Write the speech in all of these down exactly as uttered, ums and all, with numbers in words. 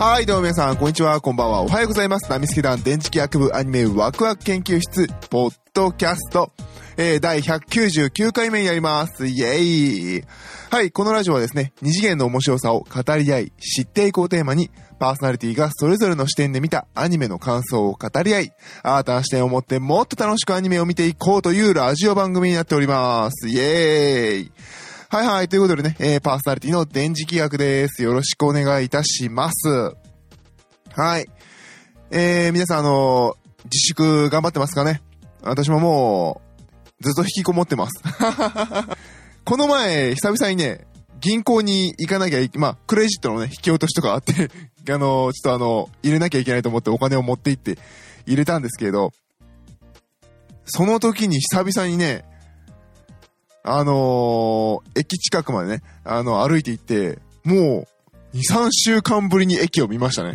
はい、どうも皆さん、こんにちは、こんばんは、おはようございます。ナミスケ団電磁気学部アニメワクワク研究室、ポッドキャスト、えー、だいひゃくきゅうじゅうきゅうかいめになります。イエーイ。はい、このラジオはですね、二次元の面白さを語り合い、知っていこうテーマに、パーソナリティがそれぞれの視点で見たアニメの感想を語り合い、新たな視点を持ってもっと楽しくアニメを見ていこうというラジオ番組になっております。イエーイ。はいはい、ということでね、えー、パーソナリティの電磁気学です。よろしくお願いいたします。はい。えー、皆さんあのー、自粛頑張ってますかね？私ももう、ずっと引きこもってます。この前、久々にね、銀行に行かなきゃいけ、まあ、クレジットのね、引き落としとかあって、あのー、ちょっとあの、入れなきゃいけないと思ってお金を持って行って入れたんですけど、その時に久々にね、あのー、駅近くまでね、あの、歩いて行って、もう、に、さんしゅうかんぶりに駅を見ましたね。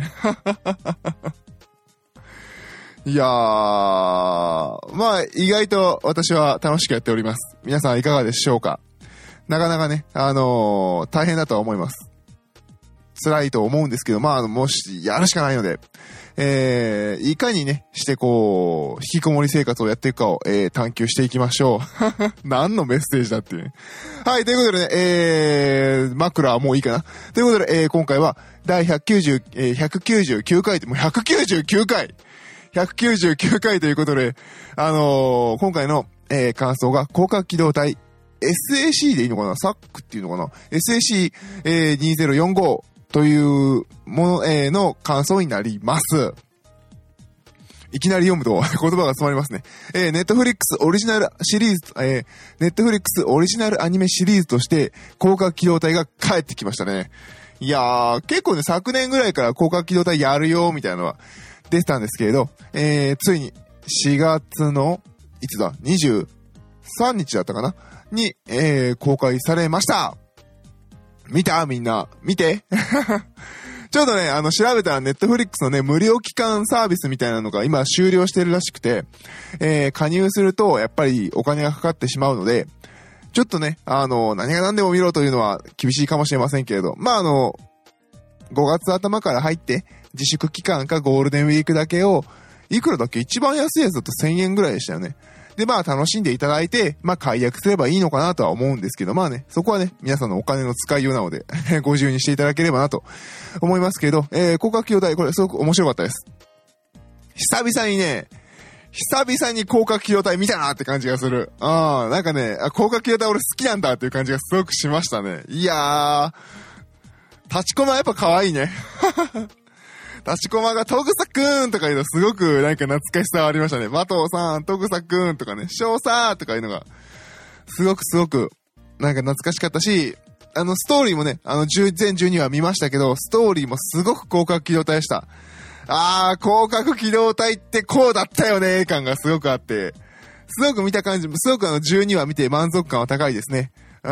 いやー、まあ、意外と私は楽しくやっております。皆さんいかがでしょうか？なかなかね、あのー、大変だとは思います。辛いと思うんですけど、まあ、もし、やるしかないので、えー、いかにね、してこう、引きこもり生活をやっていくかを、えー、探求していきましょう。何のメッセージだっていう。はい、ということでね、えー、枕はもういいかな。ということで、えー、今回は、だいひゃくきゅうじゅう、えー、ひゃくきゅうじゅうきゅうかいって、もうひゃくきゅうじゅうきゅうかいひゃくきゅうじゅうきゅうかいということで、あのー、今回の、えー、感想が、広角機動隊、エスエーシー でいいのかな？ サック っていうのかな？ エスエーシー、えー、にせんよんじゅうごというもの、えー、の感想になります。いきなり読むと言葉が詰まりますね。えー、ネットフリックスオリジナルシリーズ、えー、ネットフリックスオリジナルアニメシリーズとして、広角機動隊が帰ってきましたね。いやー、結構ね、昨年ぐらいから広角機動隊やるよ、みたいなのは出てたんですけれど、えー、ついにしがつの、いつだ、にじゅうさんにちだったかなに、えー、公開されました。見た？みんな。見てちょっとね、あの、調べたらネットフリックスのね、無料期間サービスみたいなのが今終了してるらしくて、えー、加入するとやっぱりお金がかかってしまうので、ちょっとね、あの、何が何でも見ろというのは厳しいかもしれませんけれど、まあ、あの、ごがつあたまから入って自粛期間かゴールデンウィークだけを、いくらだっけ？一番安いやつだとせんえんぐらいでしたよね。で、まあ楽しんでいただいて、まあ解約すればいいのかなとは思うんですけど、まあね、そこはね、皆さんのお金の使いようなので、ご自由にしていただければなと思いますけど、えー、広角機動隊、これすごく面白かったです。久々にね、久々に広角機動隊見たなって感じがする。ああ、なんかね、広角機動隊俺好きなんだっていう感じがすごくしましたね。いやー、立ちコマやっぱ可愛いね。立ちコマがトグサくーんとかいうのすごくなんか懐かしさがありましたね。マトウさん、トグサくーんとかね、ショーサーとかいうのが、すごくすごくなんか懐かしかったし、あのストーリーもね、あの全じゅうにわ見ましたけど、ストーリーもすごく広角機動隊でした。あー、広角機動隊ってこうだったよね感がすごくあって、すごく見た感じも、すごくあのじゅうにわ見て満足感は高いですね。うん。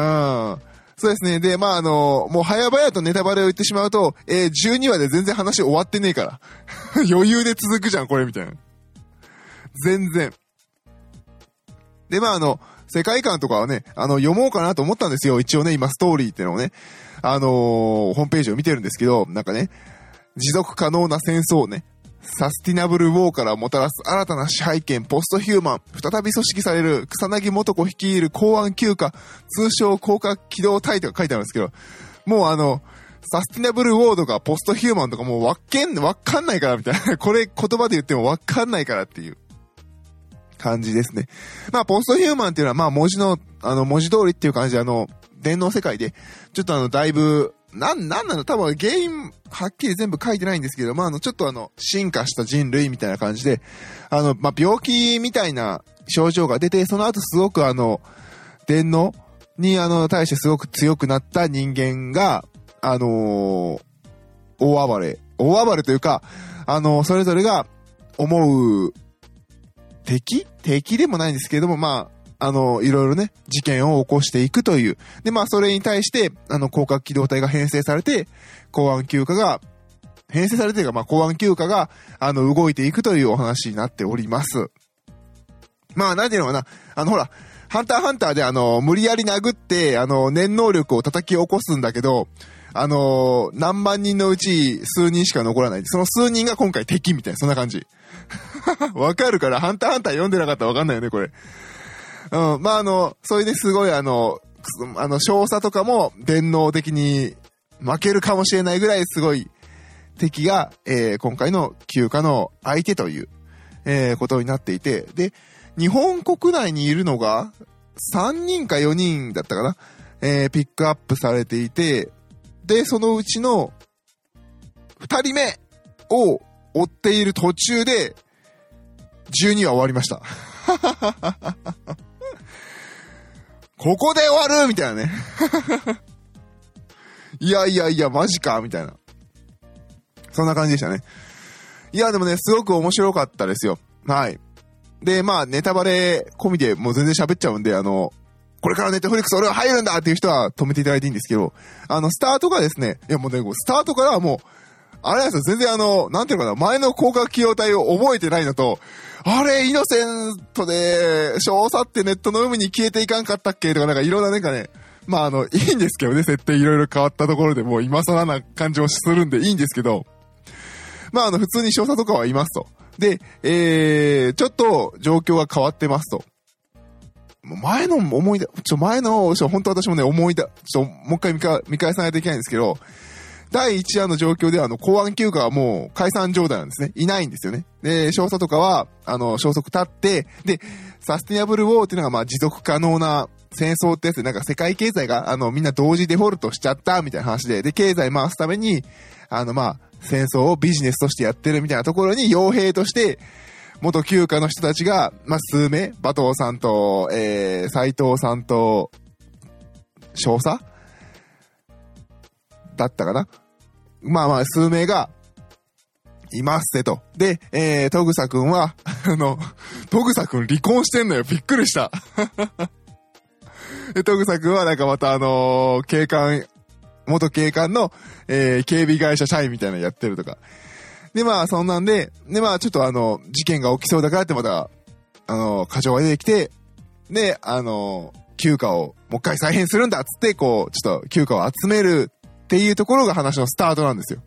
そうですね。で、まあ、あの、もう早々とネタバレを言ってしまうと、えー、じゅうにわで全然話終わってねえから。余裕で続くじゃん、これ、みたいな。全然。で、まあ、あの、世界観とかはね、あの、読もうかなと思ったんですよ。一応ね、今、ストーリーってのをね、あのー、ホームページを見てるんですけど、なんかね、持続可能な戦争をね、サスティナブルウォーからもたらす新たな支配権ポストヒューマン、再び組織される草薙素子率いる公安休暇、通称広角機動隊とか書いてあるんですけど、もうあの、サスティナブルウォーとかポストヒューマンとかもうわっけん、わかんないからみたいな、これ言葉で言ってもわかんないからっていう感じですね。まあ、ポストヒューマンっていうのはまあ文字の、あの文字通りっていう感じであの、電脳世界で、ちょっとあの、だいぶ、なん、なんなの多分原因、はっきり全部書いてないんですけど、まあ、あの、ちょっとあの、進化した人類みたいな感じで、あの、まあ、病気みたいな症状が出て、その後すごくあの、電脳にあの、対してすごく強くなった人間が、あのー、大暴れ、大暴れというか、あの、それぞれが思う、敵？敵でもないんですけれども、まあ、あの、いろいろね、事件を起こしていくという。で、まあ、それに対して、あの、広角機動隊が編成されて、公安休暇が、編成されてるか、まあ、公安休暇が、あの、動いていくというお話になっております。まあ、なんていうのかな、あの、ほら、ハンターハンターで、あの、無理やり殴って、あの、念能力を叩き起こすんだけど、 あのー、何万人のうち数人しか残らない。その数人が今回敵みたいな、そんな感じ。わかるから、ハンターハンター読んでなかったらわかんないよね、これ。うん、まあ、あの、それですごいあの、あの、少佐とかも電脳的に負けるかもしれないぐらいすごい敵が、えー、今回の休暇の相手という、えー、ことになっていて、で、日本国内にいるのがさんにんかよにんだったかな、えー、ピックアップされていて、で、そのうちのふたりめを追っている途中でじゅうにわ終わりました。ここで終わるみたいなね。いやいやいや、マジかみたいな。そんな感じでしたね。いや、でもね、すごく面白かったですよ。はい。で、まあ、ネタバレ込みでもう全然喋っちゃうんで、あの、これからネットフリックス俺は入るんだっていう人は止めていただいていいんですけど、あの、スタートがですね、いやもうね、スタートからはもう、あれなんですよ、全然あの、なんていうのかな、前の広角機動隊を覚えてないのと、あれ、イノセントで、少佐ってネットの海に消えていかんかったっけとか、なんかいろんななんかね、まああの、いいんですけどね、設定いろいろ変わったところでもう今更な感じもするんでいいんですけど、まああの、普通に少佐とかはいますと。で、えー、ちょっと状況が変わってますと。前の思い出、ちょ、前の、ちょ、本当私もね、思い出、ちょ、もう一回見か見返さないといけないんですけど、だいいちわの状況では、あの、公安休暇はもう解散状態なんですね。いないんですよね。で、少佐とかは、あの、消息立って、で、サスティナブルウォーっていうのが、まあ、持続可能な戦争ってやつで、なんか世界経済が、あの、みんな同時デフォルトしちゃった、みたいな話で、で、経済回すために、あの、まあ、戦争をビジネスとしてやってるみたいなところに、傭兵として、元休暇の人たちが、まあ、数名、馬頭さんと、えー、斎藤さんと、少佐だったかな。まあまあ、数名が、いますせと。で、えー、トグサくんは、あの、トグサくん離婚してんのよ。びっくりした。で、トグサくんはなんかまたあのー、警官、元警官の、えー、警備会社社員みたいなのやってるとか。で、まあ、そんなんで、で、まあ、ちょっとあの、事件が起きそうだからってまた、あの、課長が出てきて、で、あの、休暇をもう一回再編するんだっつって、こう、ちょっと休暇を集めるっていうところが話のスタートなんですよ。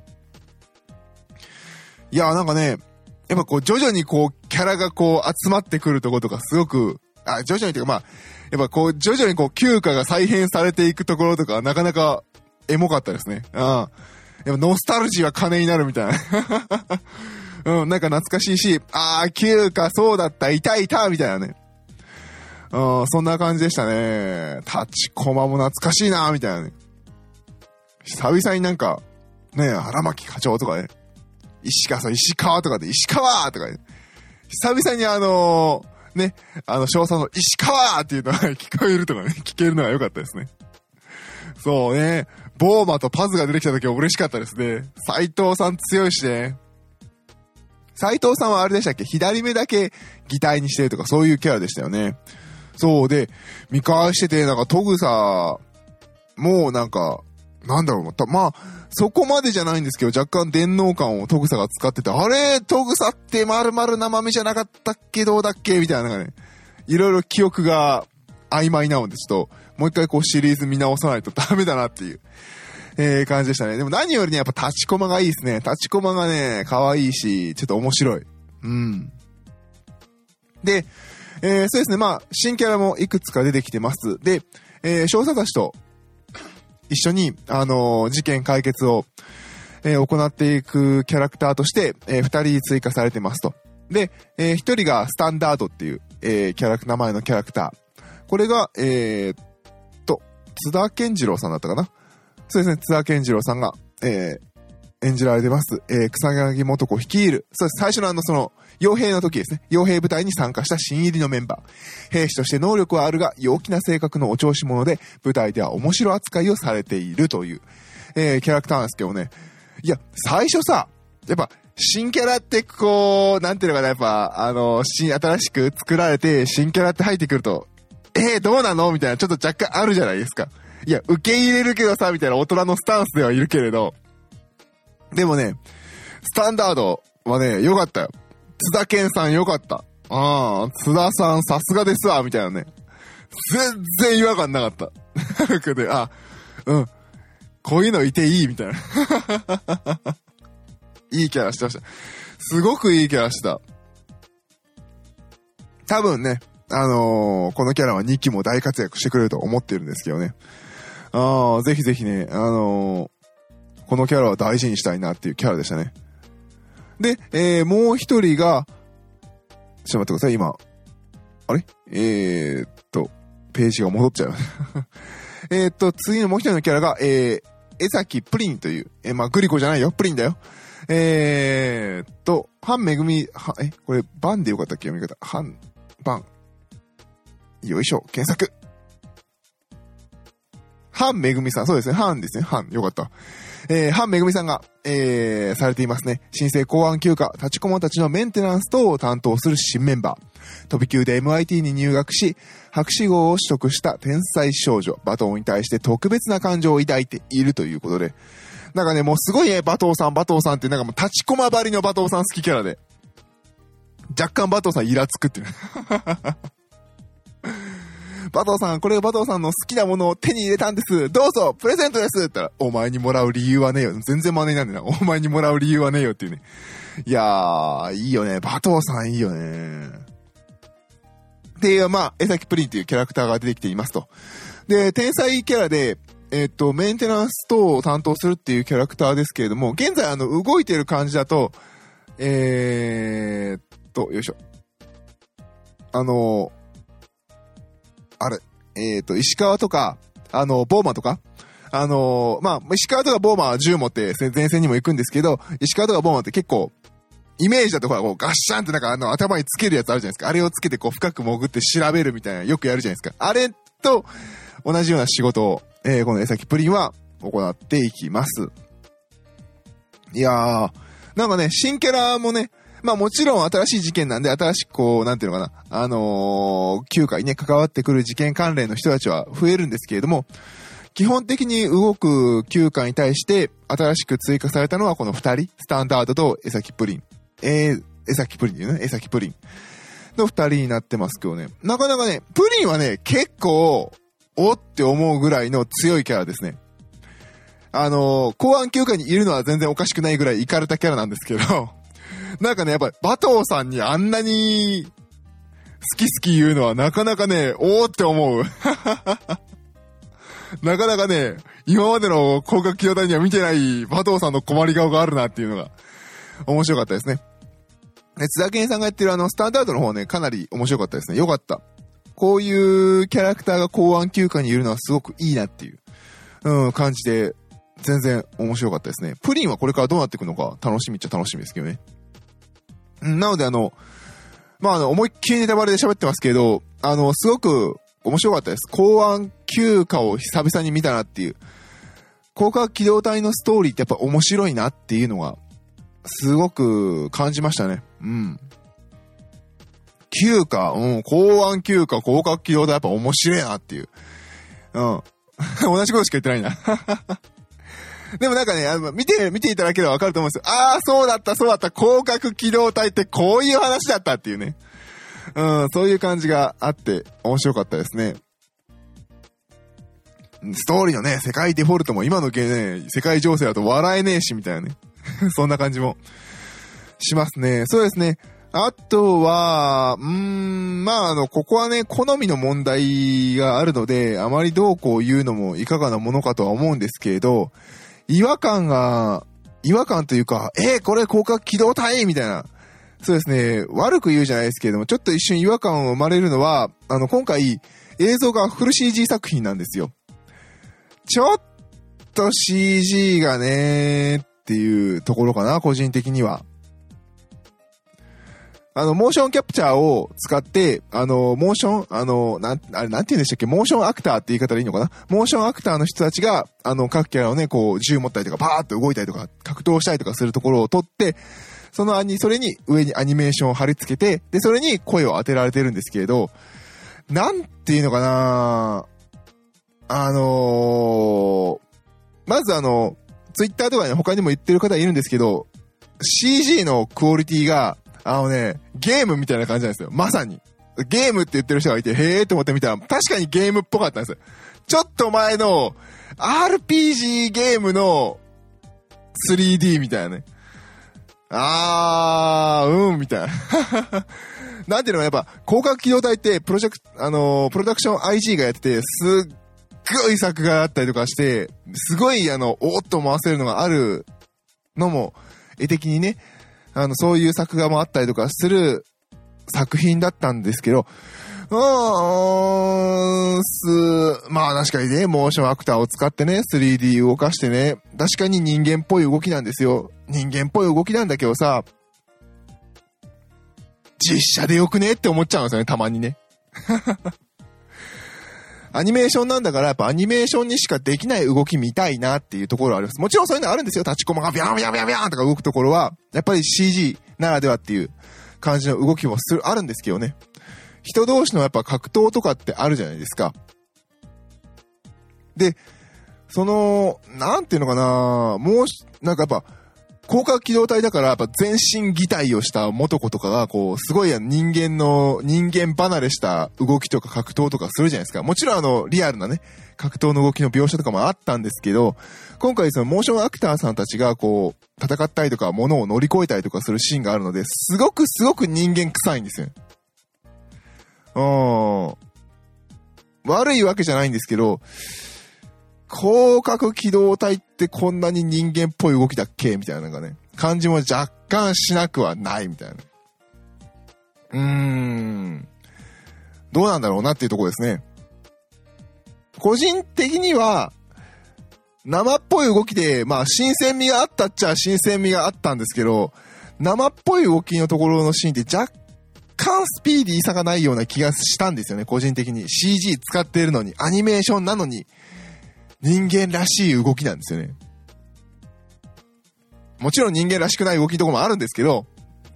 いや、なんかね、やっぱこう、徐々にこう、キャラがこう、集まってくるところとか、すごく、あ、徐々にというか、まあ、やっぱこう、徐々にこう、休暇が再編されていくところとか、なかなか、エモかったですね。うん。やっぱノスタルジーは金になるみたいな。うん、なんか懐かしいし、あー、休暇そうだった、いたいた、みたいなね。うん、そんな感じでしたね。立ちコマも懐かしいな、みたいなね。久々になんか、ね、荒牧課長とかね、石川さん、石川とかで、石川とかね、久々にあのー、ね、あの、少佐の石川っていうのが聞こえるとかね、聞けるのが良かったですね。そうね、ボーマとパズが出てきた時は嬉しかったですね。斉藤さん強いしね。斉藤さんはあれでしたっけ、左目だけ擬態にしてるとかそういうキャラでしたよね。そうで、見返してて、なんかトグサ、もうなんか、なんだろう、まあ、そこまでじゃないんですけど、若干電脳感をトグサが使ってて、あれトグサって丸々生身じゃなかったっけ、どうだっけみたいな、なんかね、いろいろ記憶が曖昧なので、ちょっと、もう一回こうシリーズ見直さないとダメだなっていう、えー、感じでしたね。でも何よりね、やっぱ立ちコマがいいですね。立ちコマがね、可愛いし、ちょっと面白い。うん。で、えー、そうですね、まあ、新キャラもいくつか出てきてます。で、えー、少佐たちと一緒に、あのー、事件解決を、えー、行っていくキャラクターとして、えー、二人追加されてますと。で、えー、一人がスタンダードっていう、えー、キャラク、名前のキャラクター。これが、えー、と、津田健次郎さんだったかな。そうですね、津田健次郎さんが、えー、演じられてます。えー、草薙素子率いる。そうです、最初のあの、その、傭兵の時ですね。傭兵部隊に参加した新入りのメンバー。兵士として能力はあるが、陽気な性格のお調子者で、部隊では面白扱いをされているという、えー、キャラクターなんですけどね。いや、最初さ、やっぱ、新キャラってこう、なんていうのかな、やっぱ、あの、新、新しく作られて、新キャラって入ってくると、えー、どうなのみたいな、ちょっと若干あるじゃないですか。いや、受け入れるけどさ、みたいな大人のスタンスではいるけれど、でもね、スタンダードはね、良かったよ。津田健さん良かった。ああ、津田さんさすがですわ、みたいなね。全然違和感なかった。で、あ、うん。 こういうのいていいみたいな。いいキャラしてました。すごくいいキャラしてた。多分ね、あのー、このキャラはにきも大活躍してくれると思ってるんですけどね。ああ、ぜひぜひね、あのー、このキャラは大事にしたいなっていうキャラでしたね。で、えー、もう一人が、ちょっと待ってください、今。あれえーっと、ページが戻っちゃう。えっと、次のもう一人のキャラが、えー、江崎プリンという、えー、まあ、グリコじゃないよ、プリンだよ。えーっと、ハンめぐみ、は、え、これ、バンでよかったっけ読み方。ハン、バン。よいしょ、検索。ハンめぐみさん、そうですね、ハンですね、ハン、よかった。えー、ハンめぐみさんが、えー、されていますね。新生公安休暇、立ちこもたちのメンテナンス等を担当する新メンバー。飛び級で エムアイティー に入学し、博士号を取得した天才少女、バトンに対して特別な感情を抱いているということで。なんかね、もうすごいね、バトーさん、バトーさんって、なんかもう立ちこまばりのバトーさん好きキャラで。若干バトーさんイラつくっていう。バトーさん、これバトーさんの好きなものを手に入れたんです。どうぞプレゼントですって言ったら、お前にもらう理由はねえよ。全然真似なんでな。お前にもらう理由はねえよっていうね。いやー、いいよね。バトーさんいいよね。で、まあ、江崎プリンっていうキャラクターが出てきていますと。で、天才キャラで、えっと、メンテナンス等を担当するっていうキャラクターですけれども、現在あの、動いてる感じだと、えーっと、よいしょ。あの、あれ、えーっと、石川とか、あの、ボーマとか、あの、まあ、石川とかボーマは銃持って前線にも行くんですけど、石川とかボーマって結構、イメージだとほら、こうガッシャンってなんかあの、頭につけるやつあるじゃないですか。あれをつけてこう、深く潜って調べるみたいな、よくやるじゃないですか。あれと、同じような仕事を、えー、この江崎プリンは行っていきます。いやー、なんかね、新キャラもね、まあもちろん新しい事件なんで、新しくこう、なんていうのかな、あのー、休暇にね、関わってくる事件関連の人たちは増えるんですけれども、基本的に動く休暇に対して、新しく追加されたのはこの二人、スタンダードと江崎プリン。えー、江崎プリンっていうね、江崎プリン。の二人になってますけどね、なかなかね、プリンはね、結構、おって思うぐらいの強いキャラですね。あのー、公安休暇にいるのは全然おかしくないぐらいイカれたキャラなんですけど、なんかね、やっぱりバトーさんにあんなに好き好き言うのはなかなかね、おーって思う。なかなかね、今までの広角機動隊には見てないバトーさんの困り顔があるなっていうのが面白かったですね。で、津田健さんがやってるあのスタンダードの方ね、かなり面白かったですね。よかった。こういうキャラクターが公安休暇にいるのはすごくいいなっていう、うん、感じで、全然面白かったですね。プリンはこれからどうなっていくのか楽しみっちゃ楽しみですけどね。うん、なのであの、まああの、思いっきりネタバレで喋ってますけど、あの、すごく面白かったです。公安休暇を久々に見たなっていう。広角機動隊のストーリーってやっぱ面白いなっていうのが、すごく感じましたね。うん。休暇、うん、公安休暇、広角機動隊やっぱ面白いなっていう。うん。同じことしか言ってないな。でもなんかね、あの、見て、見ていただければわかると思うんですよ。ああ、そうだった、そうだった、広角機動隊ってこういう話だったっていうね。うん、そういう感じがあって面白かったですね。ストーリーのね、世界デフォルトも今の系ね、世界情勢だと笑えねえし、みたいなね。そんな感じもしますね。そうですね。あとは、うーん、まあ、あの、ここはね、好みの問題があるので、あまりどうこう言うのもいかがなものかとは思うんですけれど、違和感が、違和感というか、えー、これ広角機動隊みたいな。そうですね、悪く言うじゃないですけれども、ちょっと一瞬違和感を生まれるのは、あの、今回、映像がフル シージー 作品なんですよ。ちょっと シージー がねーっていうところかな、個人的には。あの、モーションキャプチャーを使って、あの、モーション、あの、なん、あれ、なんて言うんでしたっけ、モーションアクターって言い方でいいのかな、モーションアクターの人たちが、あの、各キャラをね、こう、銃持ったりとか、バーっと動いたりとか、格闘したりとかするところを撮って、そのアニ、それに上にアニメーションを貼り付けて、で、それに声を当てられてるんですけれど、なんていうのかな、あのー、まずあの、ツイッターとかね、他にも言ってる方いるんですけど、シージー のクオリティが、あのね、ゲームみたいな感じなんですよ。まさに。 ゲームって言ってる人がいて、へーって思ってみたら、確かにゲームっぽかったんですよ。ちょっと前の アールピージー ゲームの スリーディー みたいなね。あー、うん、みたいな。なんていうのかやっぱ、広角機動隊ってプロジェクト、あのー、プロダクション アイジー がやってて、すっごい作があったりとかして、すごいあの、おーっと回せるのがあるのも、絵的にね、あの、そういう作画もあったりとかする作品だったんですけど、うーん、す、まあ確かにね、モーションアクターを使ってね、スリーディー 動かしてね、確かに人間っぽい動きなんですよ。人間っぽい動きなんだけどさ、実写でよくねって思っちゃうんですよね、たまにね。アニメーションなんだから、やっぱアニメーションにしかできない動き見たいなっていうところはあります。もちろんそういうのあるんですよ。立ちコマがビャンビャンビャンビャンとか動くところは、やっぱり シージー ならではっていう感じの動きもする、あるんですけどね。人同士のやっぱ格闘とかってあるじゃないですか。で、その、なんていうのかな、もう、なんかやっぱ、広角機動隊だから、やっぱ全身擬態をした元子とかが、こう、すごい人間の、人間離れした動きとか格闘とかするじゃないですか。もちろんあの、リアルなね、格闘の動きの描写とかもあったんですけど、今回そのモーションアクターさんたちがこう、戦ったりとか、物を乗り越えたりとかするシーンがあるので、すごくすごく人間臭いんですよ。うん。悪いわけじゃないんですけど、広角機動隊ってこんなに人間っぽい動きだっけみたいななんかね、感じも若干しなくはないみたいな。うーん。どうなんだろうなっていうところですね。個人的には、生っぽい動きで、まあ新鮮味があったっちゃ新鮮味があったんですけど、生っぽい動きのところのシーンって若干スピーディーさがないような気がしたんですよね、個人的に。シージー 使っているのに、アニメーションなのに、人間らしい動きなんですよね。もちろん人間らしくない動きのところもあるんですけど、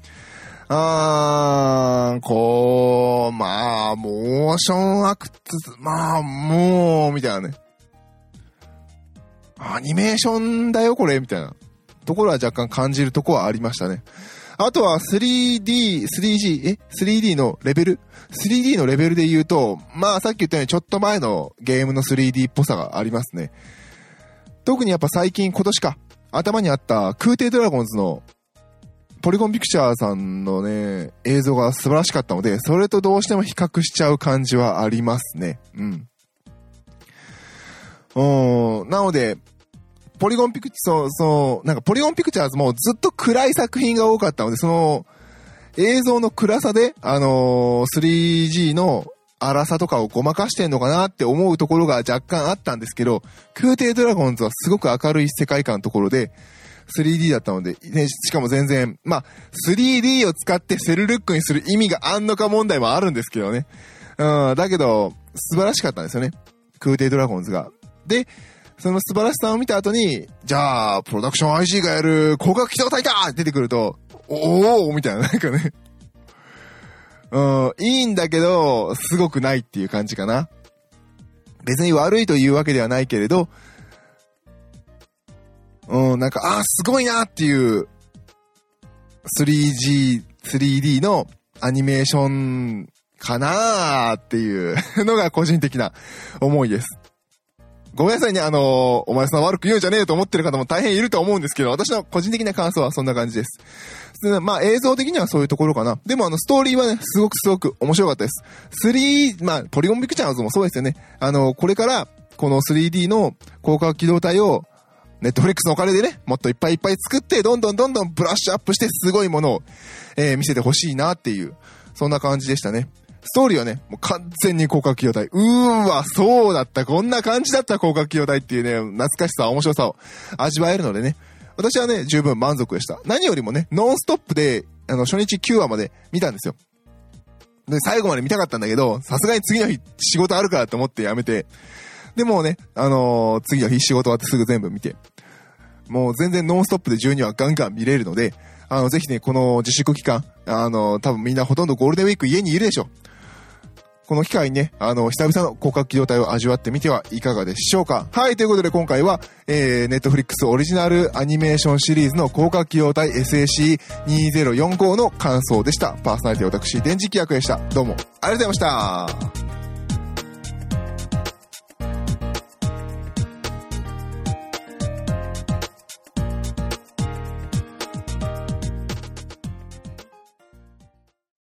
あー、こう、まあ、モーションアクト、まあ、もう、みたいなね。アニメーションだよ、これ、みたいなところは若干感じるところはありましたね。あとは スリーディー、スリージー、え ?スリーディー のレベル ?スリーディー のレベルで言うと、まあさっき言ったようにちょっと前のゲームの スリーディー っぽさがありますね。特にやっぱ最近今年か、頭にあった空挺ドラゴンズのポリゴンピクチャーさんのね、映像が素晴らしかったので、それとどうしても比較しちゃう感じはありますね。うん。うーん、なので、ポリゴンピクチャー、そう、そう、なんかポリゴンピクチャーズもずっと暗い作品が多かったので、その映像の暗さで、あのー、スリージー の荒さとかをごまかしてんのかなって思うところが若干あったんですけど、空挺ドラゴンズはすごく明るい世界観のところで、スリーディー だったので、ね、しかも全然、まあ、スリーディー を使ってセルルックにする意味があんのか問題もあるんですけどね。うん、だけど、素晴らしかったんですよね。空挺ドラゴンズが。で、その素晴らしさを見た後に、じゃあ、プロダクション アイジー がやる広角機動隊かって出てくると、おーみたいな、なんかね。うん、いいんだけど、すごくないっていう感じかな。別に悪いというわけではないけれど、うん、なんか、あー、すごいなっていう、スリージー、スリーディー のアニメーションかなーっていうのが個人的な思いです。ごめんなさいね、あのー、お前さん悪く言うんじゃねえよと思ってる方も大変いると思うんですけど、私の個人的な感想はそんな感じです。まあ映像的にはそういうところかな。でもあのストーリーはね、すごくすごく面白かったです。スリー、まあポリゴンピクチャーズもそうですよね。あのー、これからこの スリーディー の広角機動隊をネットフリックスのお金でね、もっといっぱいいっぱい作って、どんどんどんどんブラッシュアップしてすごいものを、えー、見せてほしいなっていう、そんな感じでしたね。ストーリーはね、もう完全に広角機動隊。うーわ、そうだった。こんな感じだった広角機動隊っていうね、懐かしさ、面白さを味わえるのでね。私はね、十分満足でした。何よりもね、ノンストップで、あの、初日きゅうわまで見たんですよ。で、最後まで見たかったんだけど、さすがに次の日仕事あるからと思ってやめて。で、もうね、あのー、次の日仕事終わってすぐ全部見て。もう全然ノンストップでじゅうにわガンガン見れるので、あの、ぜひね、この自粛期間、あのー、多分みんなほとんどゴールデンウィーク家にいるでしょ。 この機会にね、あの、久々の広角機動隊を味わってみてはいかがでしょうか。はい、ということで今回は、えー、ネットフリックスオリジナルアニメーションシリーズの広角機動隊 エスエーシーにせんよんじゅうご の感想でした。パーソナリティ私、電磁気役でした。どうも、ありがとうございました。